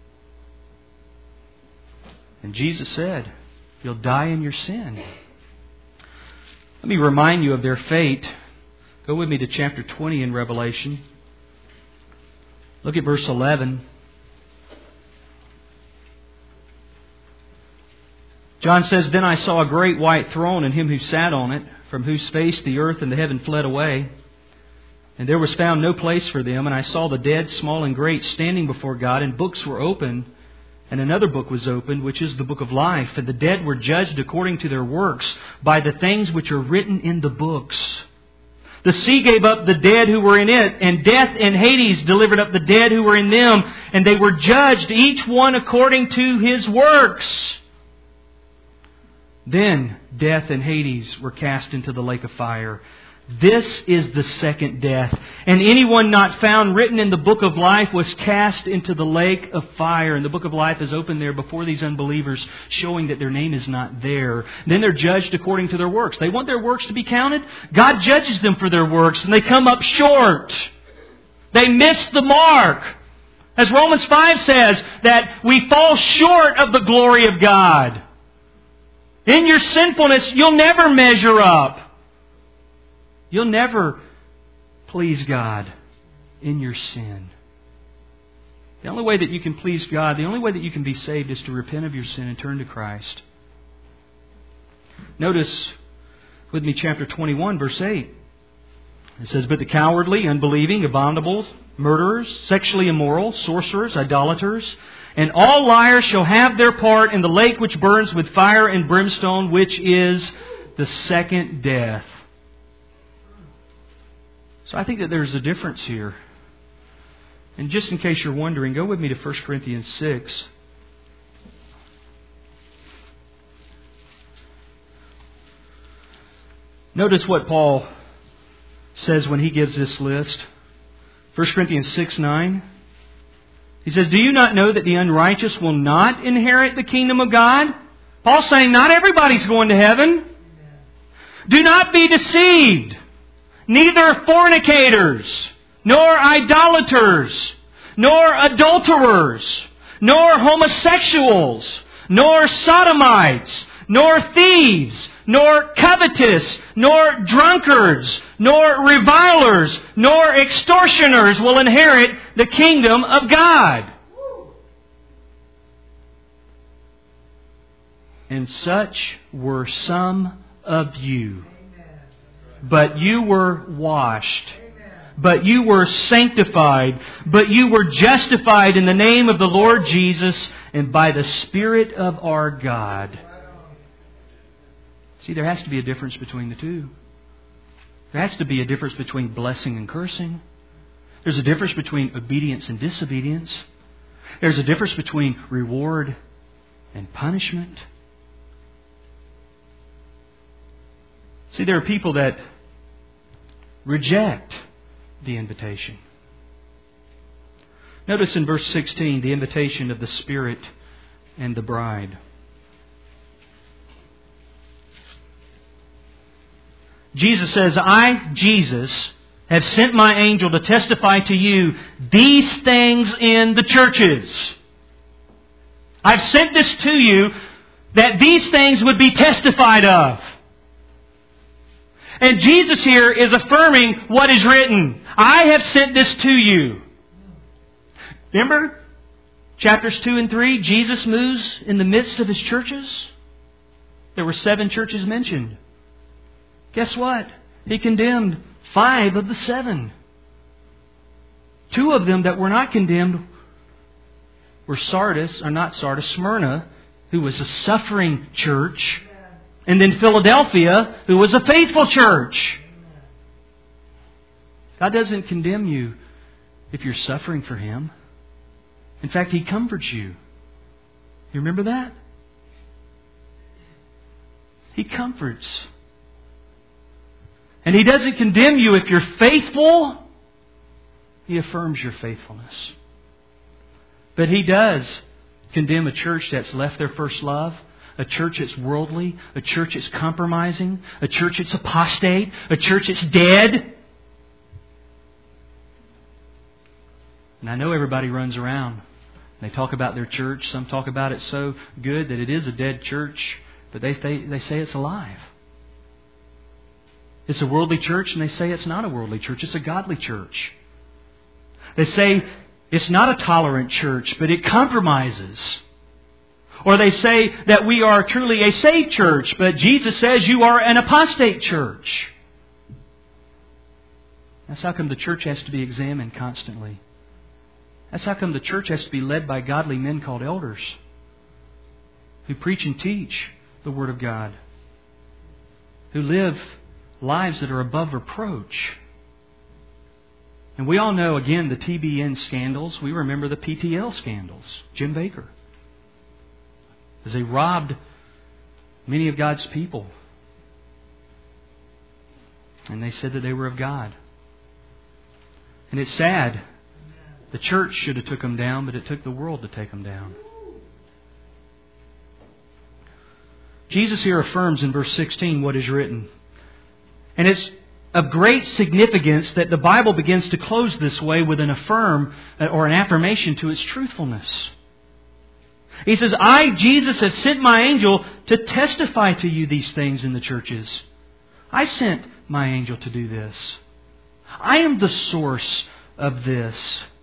And Jesus said, you'll die in your sin. Let me remind you of their fate. Go with me to chapter twenty in Revelation. Look at verse eleven. John says, Then I saw a great white throne and Him who sat on it, from whose face the earth and the heaven fled away. And there was found no place for them. And I saw the dead, small and great, standing before God, and books were opened. And another book was opened, which is the book of life. And the dead were judged according to their works, by the things which are written in the books. The sea gave up the dead who were in it, and death and Hades delivered up the dead who were in them. And they were judged, each one according to his works. Then death and Hades were cast into the lake of fire. This is the second death. And anyone not found written in the book of life was cast into the lake of fire. And the book of life is open there before these unbelievers, showing that their name is not there. Then they're judged according to their works. They want their works to be counted. God judges them for their works, and they come up short. They miss the mark. As Romans five says, that we fall short of the glory of God. In your sinfulness, you'll never measure up. You'll never please God in your sin. The only way that you can please God, the only way that you can be saved is to repent of your sin and turn to Christ. Notice with me chapter twenty-one, verse eight. It says, But the cowardly, unbelieving, abominable, murderers, sexually immoral, sorcerers, idolaters, and all liars shall have their part in the lake which burns with fire and brimstone, which is the second death. So I think that there's a difference here. And just in case you're wondering, go with me to First Corinthians six. Notice what Paul says when he gives this list. First Corinthians six nine. He says, Do you not know that the unrighteous will not inherit the kingdom of God? Paul's saying not everybody's going to heaven. Do not be deceived. Neither fornicators, nor idolaters, nor adulterers, nor homosexuals, nor sodomites, nor thieves, nor covetous, nor drunkards, nor revilers, nor extortioners will inherit the kingdom of God. And such were some of you. But you were washed. But you were sanctified. But you were justified in the name of the Lord Jesus and by the Spirit of our God. See, there has to be a difference between the two. There has to be a difference between blessing and cursing. There's a difference between obedience and disobedience. There's a difference between reward and punishment. See, there are people that reject the invitation. Notice in verse sixteen the invitation of the Spirit and the bride. Jesus says, I, Jesus, have sent my angel to testify to you these things in the churches. I've sent this to you that these things would be testified of. And Jesus here is affirming what is written. I have sent this to you. Remember? Chapters two and three, Jesus moves in the midst of His churches. There were seven churches mentioned. Guess what? He condemned five of the seven. Two of them that were not condemned were Sardis, or not Sardis, Smyrna, who was a suffering church. And then Philadelphia, who was a faithful church. God doesn't condemn you if you're suffering for Him. In fact, He comforts you. You remember that? He comforts. And He doesn't condemn you if you're faithful. He affirms your faithfulness. But He does condemn a church that's left their first love. A church that's worldly, a church that's compromising, a church that's apostate, a church that's dead. And I know everybody runs around. They talk about their church. Some talk about it so good that it is a dead church, but they, they, they say it's alive. It's a worldly church, and they say it's not a worldly church. It's a godly church. They say it's not a tolerant church, but it compromises. Or they say that we are truly a saved church, but Jesus says you are an apostate church. That's how come the church has to be examined constantly. That's how come the church has to be led by godly men called elders, who preach and teach the Word of God, who live lives that are above reproach. And we all know, again, the T B N scandals. We remember the P T L scandals. Jim Bakker. As they robbed many of God's people. And they said that they were of God. And it's sad. The church should have took them down, but it took the world to take them down. Jesus here affirms in verse sixteen what is written. And it's of great significance that the Bible begins to close this way with an affirm or an affirmation to its truthfulness. He says, I, Jesus, have sent my angel to testify to you these things in the churches. I sent my angel to do this. I am the source of this.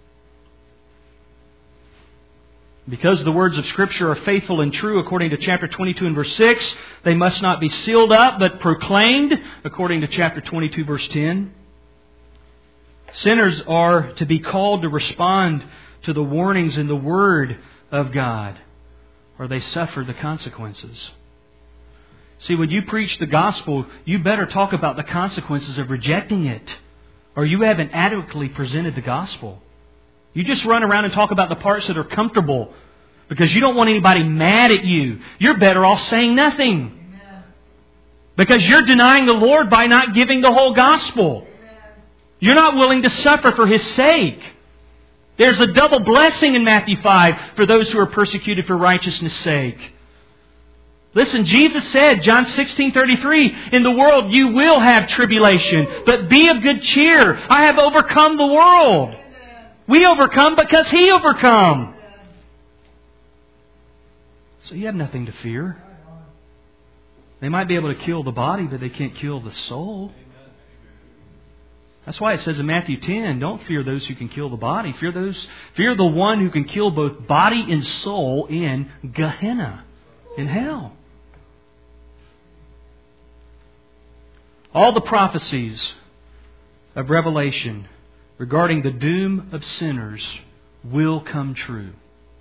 Because the words of Scripture are faithful and true, according to chapter twenty-two and verse six, they must not be sealed up, but proclaimed, according to chapter twenty-two, verse ten. Sinners are to be called to respond to the warnings in the Word of God, or they suffer the consequences. See, when you preach the gospel, you better talk about the consequences of rejecting it, or you haven't adequately presented the gospel. You just run around and talk about the parts that are comfortable because you don't want anybody mad at you. You're better off saying nothing. Amen. Because you're denying the Lord by not giving the whole gospel. Amen. You're not willing to suffer for His sake. There's a double blessing in Matthew five for those who are persecuted for righteousness' sake. Listen, Jesus said, John sixteen thirty-three, in the world you will have tribulation, but be of good cheer. I have overcome the world. We overcome because He overcome. So you have nothing to fear. They might be able to kill the body, but they can't kill the soul. That's why it says in Matthew ten, don't fear those who can kill the body. Fear those, fear the one who can kill both body and soul in Gehenna, in hell. All the prophecies of Revelation regarding the doom of sinners will come true.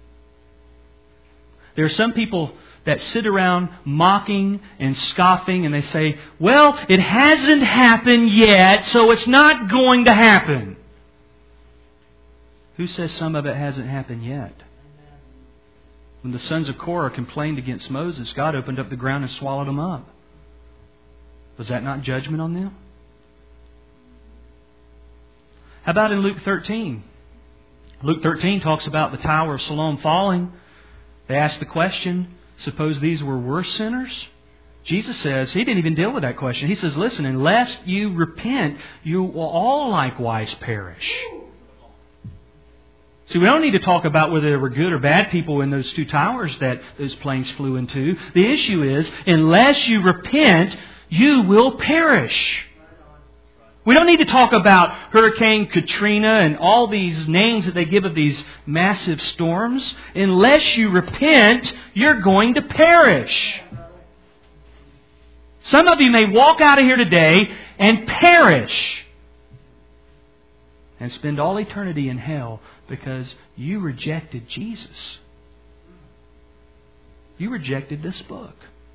There are some people that sit around mocking and scoffing and they say, well, it hasn't happened yet, so it's not going to happen. Who says some of it hasn't happened yet? When the sons of Korah complained against Moses, God opened up the ground and swallowed them up. Was that not judgment on them? How about in Luke thirteen? Luke thirteen talks about the Tower of Siloam falling. They asked the question, suppose these were worse sinners? Jesus says, He didn't even deal with that question. He says, listen, unless you repent, you will all likewise perish. See, we don't need to talk about whether there were good or bad people in those two towers that those planes flew into. The issue is, unless you repent, you will perish. We don't need to talk about Hurricane Katrina and all these names that they give of these massive storms. Unless you repent, you're going to perish. Some of you may walk out of here today and perish and spend all eternity in hell because you rejected Jesus. You rejected this book.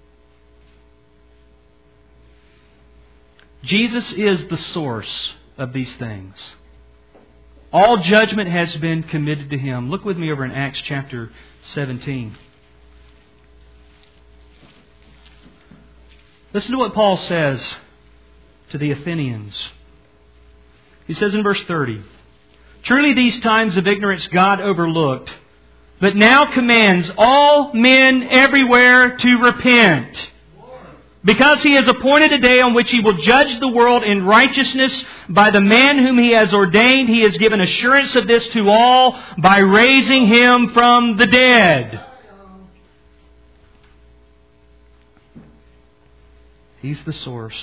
Jesus is the source of these things. All judgment has been committed to Him. Look with me over in Acts chapter seventeen. Listen to what Paul says to the Athenians. He says in verse thirty, truly these times of ignorance God overlooked, but now commands all men everywhere to repent. Because He has appointed a day on which He will judge the world in righteousness by the man whom He has ordained, He has given assurance of this to all by raising Him from the dead. He's the source.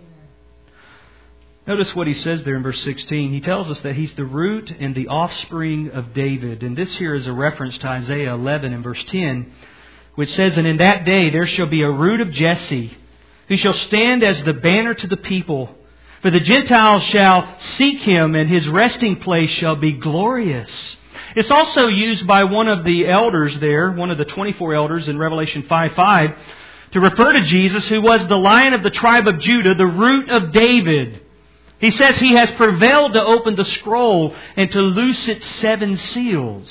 Notice what he says there in verse sixteen. He tells us that He's the root and the offspring of David. And this here is a reference to Isaiah eleven and verse ten, which says, and in that day there shall be a root of Jesse, who shall stand as the banner to the people. For the Gentiles shall seek Him, and His resting place shall be glorious. It's also used by one of the elders there, one of the twenty-four elders in Revelation five five, to refer to Jesus, who was the Lion of the tribe of Judah, the root of David. He says He has prevailed to open the scroll and to loose its seven seals.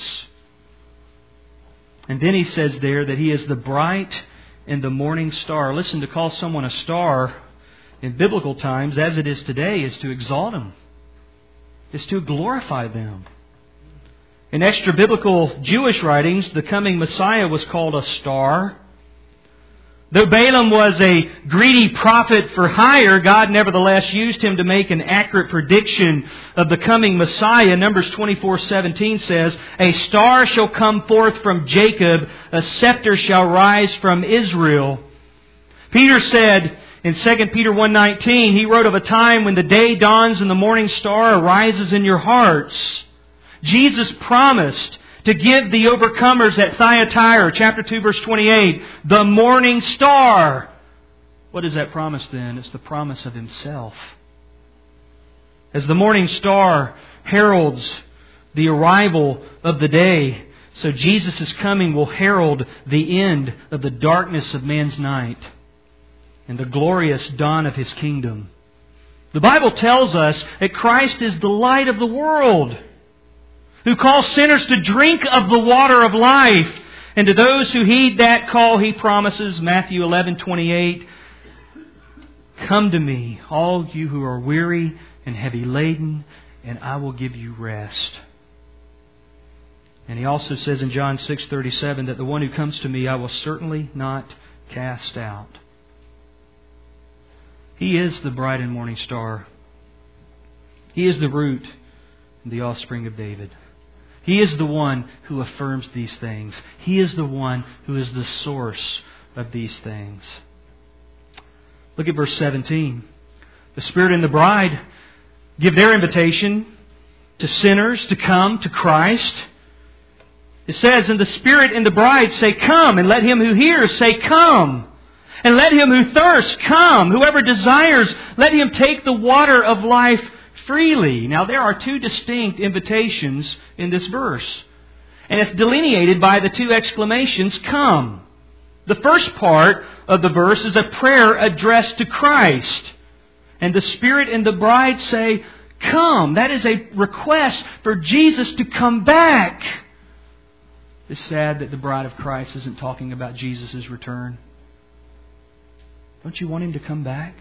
And then he says there that He is the bright and the morning star. Listen, to call someone a star in biblical times, as it is today, is to exalt them. Is to glorify them. In extra-biblical Jewish writings, the coming Messiah was called a star. Though Balaam was a greedy prophet for hire, God nevertheless used him to make an accurate prediction of the coming Messiah. Numbers twenty-four seventeen says, a star shall come forth from Jacob, a scepter shall rise from Israel. Peter said in Second Peter one nineteen, he wrote of a time when the day dawns and the morning star arises in your hearts. Jesus promised to give the overcomers at Thyatira, chapter two, verse twenty-eight, the morning star. What is that promise then? It's the promise of Himself. As the morning star heralds the arrival of the day, so Jesus' coming will herald the end of the darkness of man's night and the glorious dawn of His kingdom. The Bible tells us that Christ is the light of the world, who calls sinners to drink of the water of life. And to those who heed that call, He promises, Matthew eleven twenty-eight, come to me, all you who are weary and heavy laden, and I will give you rest. And He also says in John six thirty-seven that the one who comes to me I will certainly not cast out. He is the bright and morning star. He is the root and the offspring of David. He is the one who affirms these things. He is the one who is the source of these things. Look at verse seventeen. The Spirit and the bride give their invitation to sinners to come to Christ. It says, and the Spirit and the bride say, come, and let him who hears say, come. And let him who thirsts come. Whoever desires, let him take the water of life freely. Now there are two distinct invitations in this verse. And it's delineated by the two exclamations, come. The first part of the verse is a prayer addressed to Christ. And the Spirit and the bride say, come. That is a request for Jesus to come back. It's sad that the bride of Christ isn't talking about Jesus' return. Don't you want Him to come back?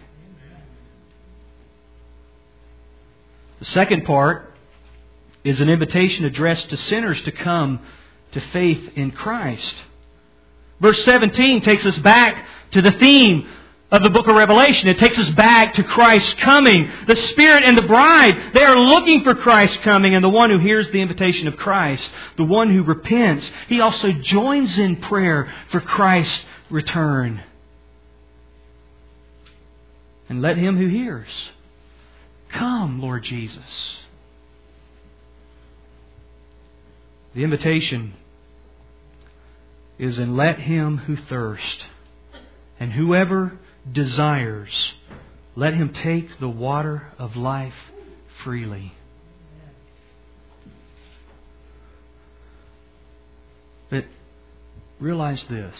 The second part is an invitation addressed to sinners to come to faith in Christ. Verse seventeen takes us back to the theme of the book of Revelation. It takes us back to Christ's coming. The Spirit and the bride, they are looking for Christ's coming. And the one who hears the invitation of Christ, the one who repents, he also joins in prayer for Christ's return. And let him who hears, come, Lord Jesus. The invitation is, and let him who thirsts, and whoever desires, let him take the water of life freely. But realize this.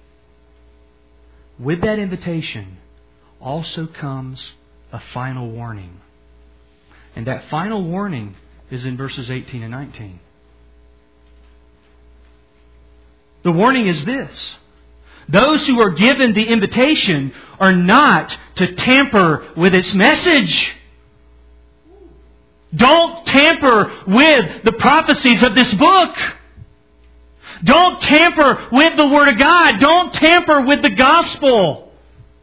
With that invitation also comes a final warning. And that final warning is in verses eighteen and nineteen. The warning is this. Those who are given the invitation are not to tamper with its message. Don't tamper with the prophecies of this book. Don't tamper with the Word of God. Don't tamper with the gospel.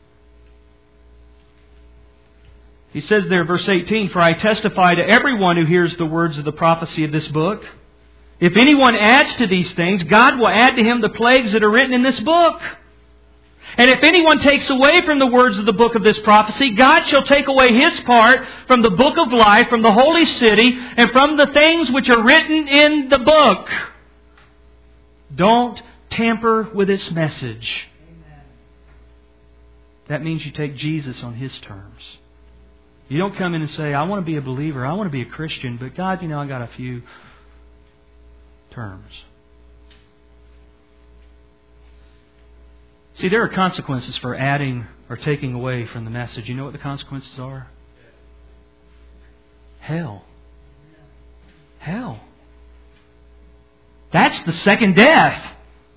He says there, verse eighteen, for I testify to everyone who hears the words of the prophecy of this book. If anyone adds to these things, God will add to him the plagues that are written in this book. And if anyone takes away from the words of the book of this prophecy, God shall take away his part from the book of life, from the holy city, and from the things which are written in the book. Don't tamper with its message. Amen. That means you take Jesus on His terms. You don't come in and say, I want to be a believer, I want to be a Christian, but God, you know, I got a few terms. See, there are consequences for adding or taking away from the message. You know what the consequences are? Hell. Hell. That's the second death.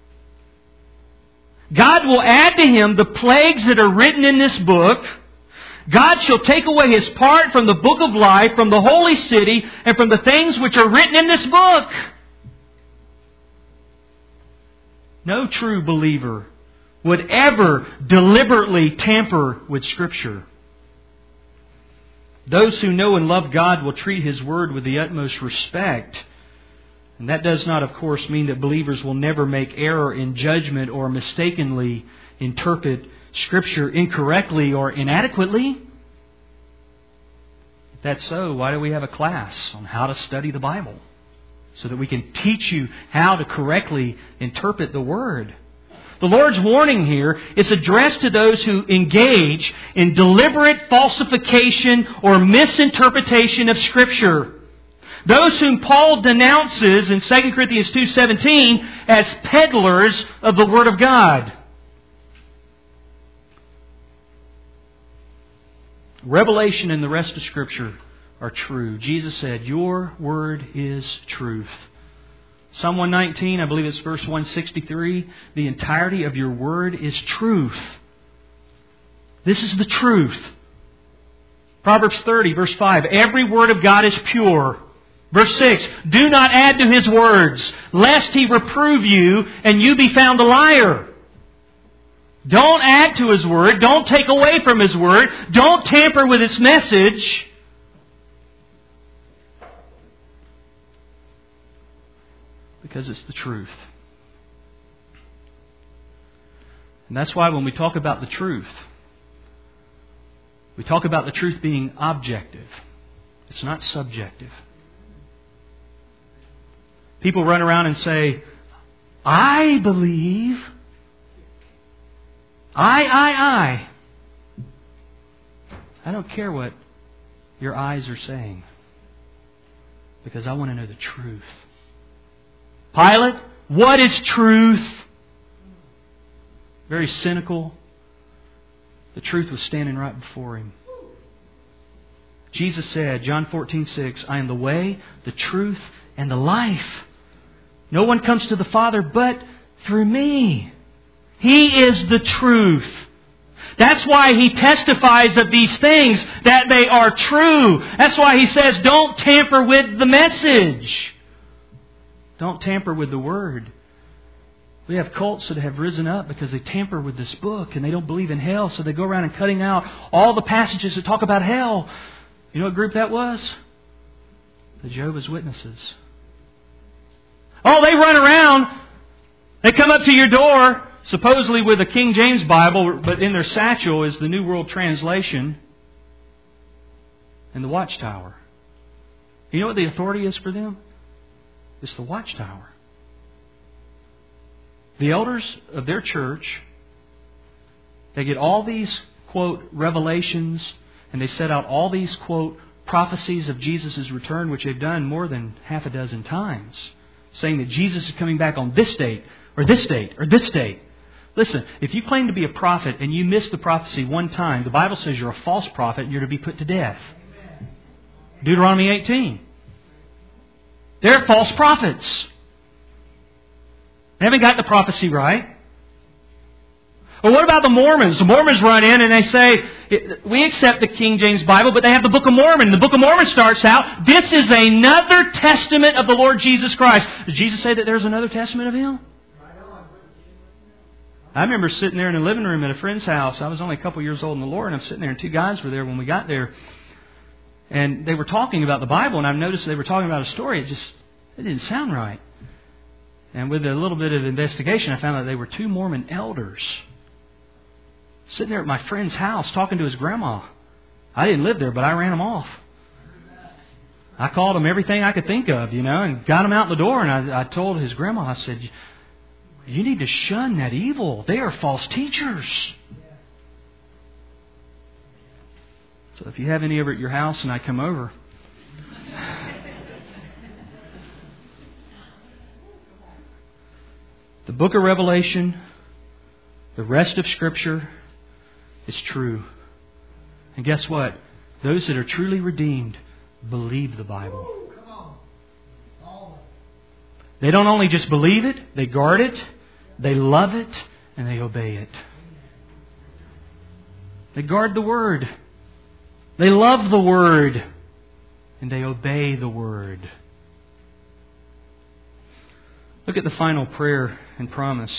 God will add to him the plagues that are written in this book. God shall take away his part from the book of life, from the holy city, and from the things which are written in this book. No true believer would ever deliberately tamper with Scripture. Those who know and love God will treat His Word with the utmost respect. And that does not, of course, mean that believers will never make error in judgment or mistakenly interpret Scripture incorrectly or inadequately. If that's so, why do we have a class on how to study the Bible? So that we can teach you how to correctly interpret the Word. The Lord's warning here is addressed to those who engage in deliberate falsification or misinterpretation of Scripture. Those whom Paul denounces in Second Corinthians two seventeen as peddlers of the Word of God. Revelation and the rest of Scripture are true. Jesus said, your Word is truth. Psalm one nineteen, I believe it's verse one sixty-three, the entirety of your Word is truth. This is the truth. Proverbs thirty, verse five, every word of God is pure. Verse six, do not add to His words, lest He reprove you and you be found a liar. Don't add to His Word. Don't take away from His Word. Don't tamper with its message. Because it's the truth. And that's why when we talk about the truth, We talk about the truth being objective. It's not subjective. People run around and say, I believe. I, I, I. I don't care what your eyes are saying, because I want to know the truth. Pilate, what is truth? Very cynical. The truth was standing right before him. Jesus said, John fourteen six, I am the way, the truth, and the life. No one comes to the Father but through me. He is the truth. That's why He testifies of these things, that they are true. That's why He says, don't tamper with the message. Don't tamper with the Word. We have cults that have risen up because they tamper with this book and they don't believe in hell, so they go around and cutting out all the passages that talk about hell. You know what group that was? The Jehovah's Witnesses. Oh, they run around. They come up to your door, supposedly with a King James Bible, but in their satchel is the New World Translation and the Watchtower. You know what the authority is for them? It's the Watchtower. The elders of their church, they get all these, quote, revelations, and they set out all these, quote, prophecies of Jesus' return, which they've done more than half a dozen times, saying that Jesus is coming back on this date, or this date, or this date. Listen, if you claim to be a prophet and you miss the prophecy one time, the Bible says you're a false prophet and you're to be put to death. Deuteronomy eighteen. They're false prophets. They haven't got the prophecy right. Or what about the Mormons? The Mormons run in and they say, we accept the King James Bible, but they have the Book of Mormon. The Book of Mormon starts out, this is another testament of the Lord Jesus Christ. Did Jesus say that there's another testament of Him? I remember sitting there in the living room at a friend's house. I was only a couple years old in the Lord, and I'm sitting there, and two guys were there when we got there. And they were talking about the Bible, and I've noticed they were talking about a story. It just it didn't sound right. And with a little bit of investigation, I found out they were two Mormon elders sitting there at my friend's house talking to his grandma. I didn't live there, but I ran them off. I called them everything I could think of, you know, and got them out the door. And I, I told his grandma, I said, you need to shun that evil. They are false teachers. So if you have any over at your house and I come over, the book of Revelation, the rest of Scripture is true. And guess what? Those that are truly redeemed believe the Bible. They don't only just believe it, they guard it, they love it, and they obey it. They guard the Word. They love the Word. And they obey the Word. Look at the final prayer and promise.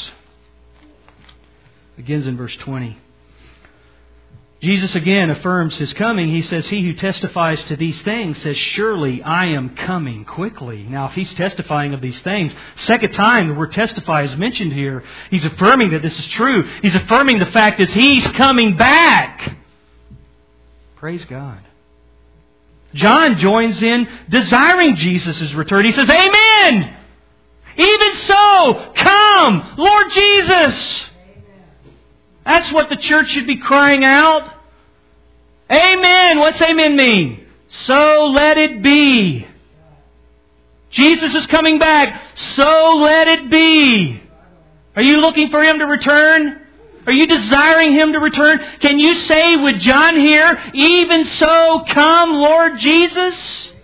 It begins in verse twenty. Jesus again affirms His coming. He says, He who testifies to these things says, surely I am coming quickly. Now, if He's testifying of these things, second time the word testify is mentioned here. He's affirming that this is true. He's affirming the fact that He's coming back. Praise God. John joins in desiring Jesus' return. He says, Amen! Even so, come, Lord Jesus! That's what the church should be crying out. Amen. What's amen mean? So let it be. Jesus is coming back. So let it be. Are you looking for Him to return? Are you desiring Him to return? Can you say with John here, even so come, Lord Jesus?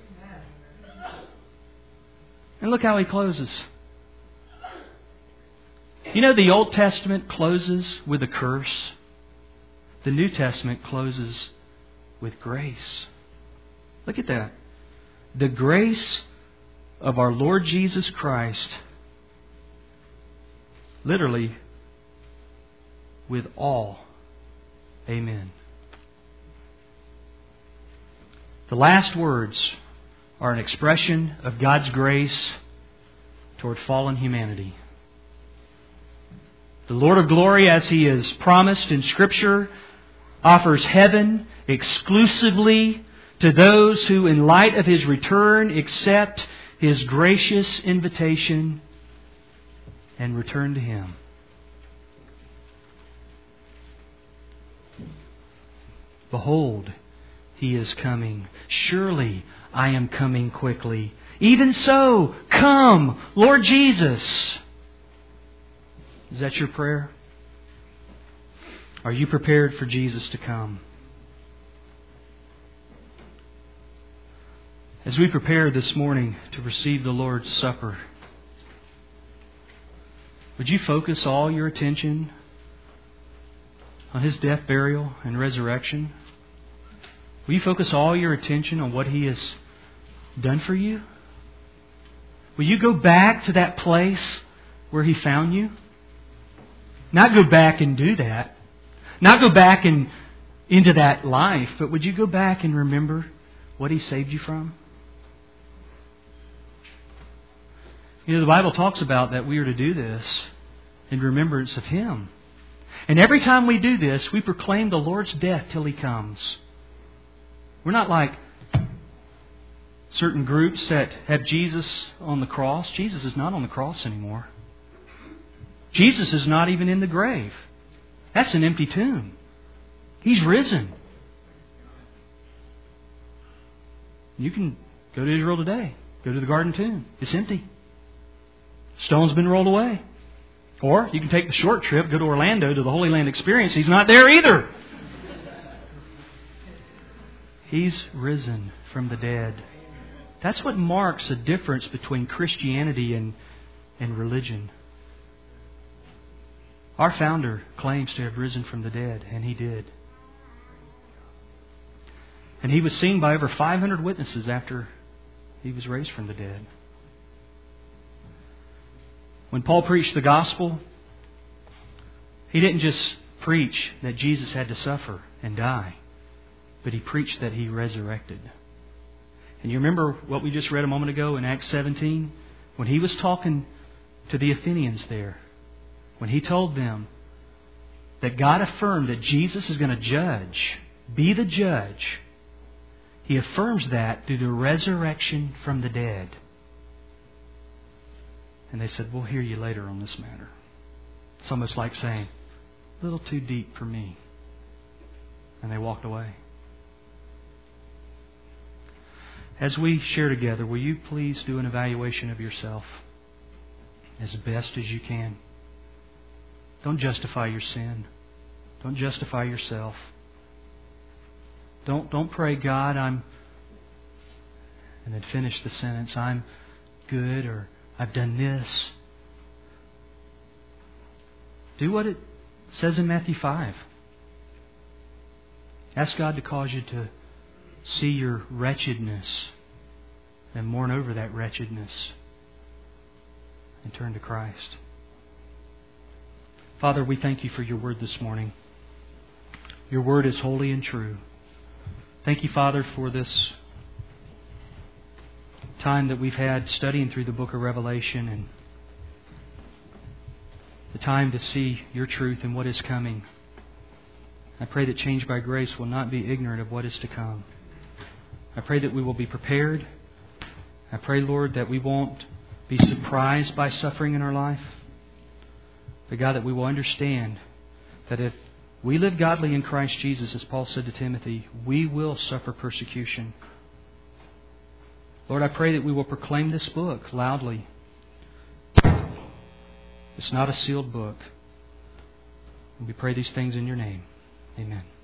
And look how he closes. You know, the Old Testament closes with a curse. The New Testament closes with grace. Look at that. The grace of our Lord Jesus Christ, literally, with all. Amen. The last words are an expression of God's grace toward fallen humanity. The Lord of glory, as He is promised in Scripture, offers heaven exclusively to those who, in light of His return, accept His gracious invitation and return to Him. Behold, He is coming. Surely I am coming quickly. Even so, come, Lord Jesus. Is that your prayer? Are you prepared for Jesus to come? As we prepare this morning to receive the Lord's Supper, would you focus all your attention on His death, burial, and resurrection? Will you focus all your attention on what He has done for you? Will you go back to that place where He found you? Not go back and do that. Not go back and into that life, but would you go back and remember what He saved you from? You know, the Bible talks about that we are to do this in remembrance of Him. And every time we do this, we proclaim the Lord's death till He comes. We're not like certain groups that have Jesus on the cross. Jesus is not on the cross anymore. Jesus is not even in the grave. That's an empty tomb. He's risen. You can go to Israel today. Go to the Garden Tomb. It's empty. Stone's been rolled away. Or you can take the short trip, go to Orlando to the Holy Land Experience. He's not there either. He's risen from the dead. That's what marks a difference between Christianity and, and religion. Our founder claims to have risen from the dead, and He did. And He was seen by over five hundred witnesses after He was raised from the dead. When Paul preached the gospel, he didn't just preach that Jesus had to suffer and die, but he preached that He resurrected. And you remember what we just read a moment ago in Acts seventeen? When he was talking to the Athenians there, when he told them that God affirmed that Jesus is going to judge, be the judge, He affirms that through the resurrection from the dead. And they said, we'll hear you later on this matter. It's almost like saying, a little too deep for me. And they walked away. As we share together, will you please do an evaluation of yourself as best as you can? Don't justify your sin. Don't justify yourself. Don't don't pray, God, I'm, and then finish the sentence, I'm good, or I've done this. Do what it says in Matthew five. Ask God to cause you to see your wretchedness and mourn over that wretchedness and turn to Christ. Father, we thank You for Your Word this morning. Your Word is holy and true. Thank You, Father, for this time that we've had studying through the book of Revelation and the time to see Your truth and what is coming. I pray that Changed by Grace will not be ignorant of what is to come. I pray that we will be prepared. I pray, Lord, that we won't be surprised by suffering in our life. But God, that we will understand that if we live godly in Christ Jesus, as Paul said to Timothy, we will suffer persecution. Lord, I pray that we will proclaim this book loudly. It's not a sealed book. And we pray these things in Your name. Amen.